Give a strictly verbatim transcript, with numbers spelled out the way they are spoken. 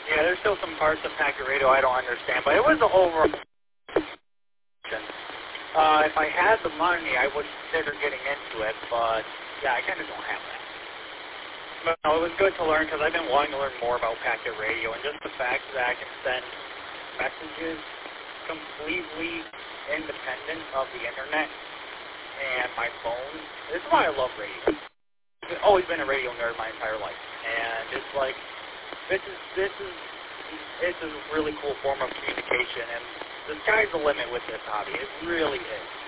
Yeah, there's still some parts of packet radio I don't understand, but it was the overall. Uh, if I had the money, I would consider getting into it, but yeah, I kind of don't have that. But no, it was good to learn because I've been wanting to learn more about packet radio, and just the fact that I can send messages completely independent of the internet and my phone. This is why I love radio. I've always been a radio nerd my entire life, and it's like this is this is it's a really cool form of communication, and the sky's the limit with this hobby. It really is.